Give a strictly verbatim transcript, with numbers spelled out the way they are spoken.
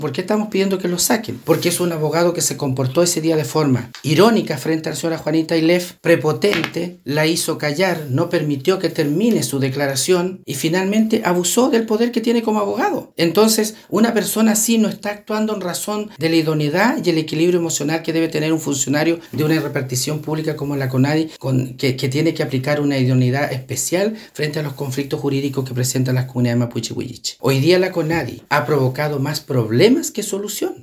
¿Por qué estamos pidiendo que lo saquen? Porque es un abogado que se comportó ese día de forma irónica frente a la señora Juanita Ailef, prepotente, la hizo callar, no permitió que termine su declaración y finalmente abusó del poder que tiene como abogado. Entonces, una persona así no está actuando en razón de la idoneidad y el equilibrio emocional que debe tener un funcionario de una repartición pública como la CONADI, con, que, que tiene que aplicar una idoneidad especial frente a los conflictos jurídicos que presentan las comunidades mapuche y huilliche. Hoy día la CONADI ha provocado más problemas que solución.